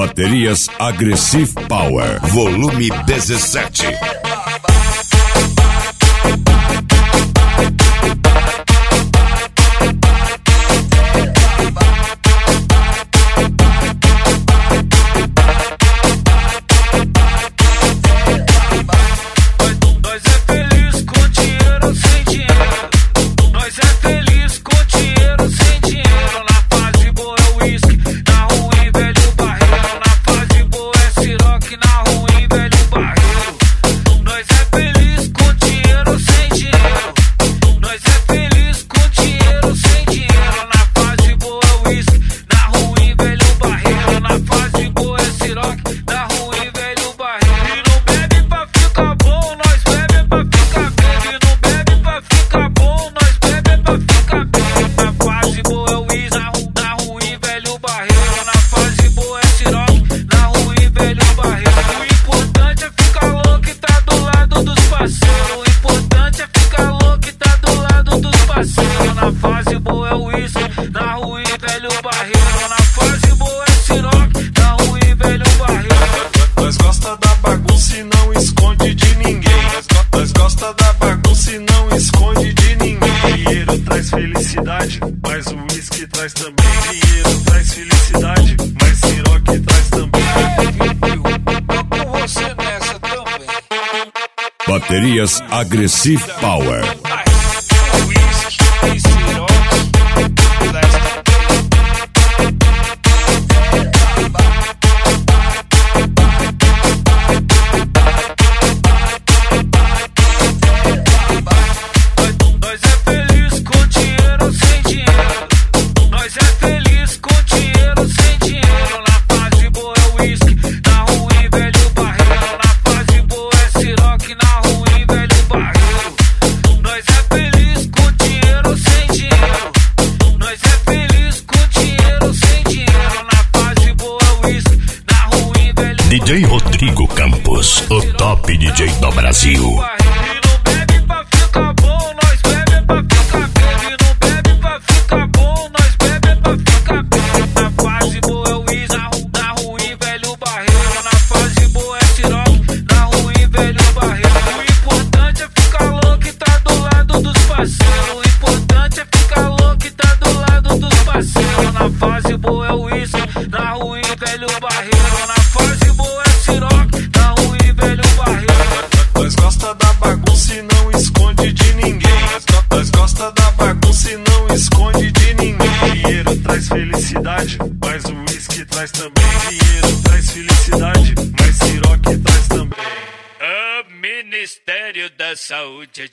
Baterias Aggressive Power, volume 17. Felicidade, mas o uísque traz também dinheiro, traz felicidade, mas siroque traz também. Com você nessa também. Baterias Aggressive Power. Uísque e siroque traz também. DJ Rodrigo Campos, o top DJ do Brasil. Felicidade, mas o uísque traz também dinheiro, traz felicidade, mas siroque traz também. O Ministério da Saúde